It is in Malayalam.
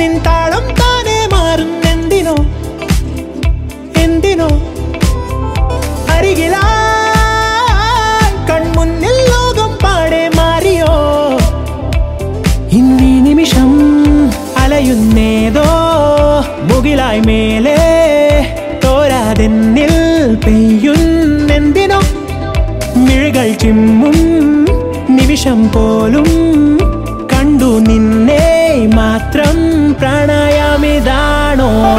നിൻ താളം താനെ മാറുന്നെന്തിനോ എന്തിനോ അരികിലായി കൺമുന്നിൽ ലോകം പാടെ മാറിയോ ഇന്നീ നിമിഷം അലയുന്നേതോ മുകിലായി മേലെ തോരാതെന്നിൽ പെയ്യുന്നെന്തിനോ മിഴികൾ ചിമ്മും നിമിഷം പോലും കണ്ടു നിന്നെ മാത്രം പ്രണയമിതാണോ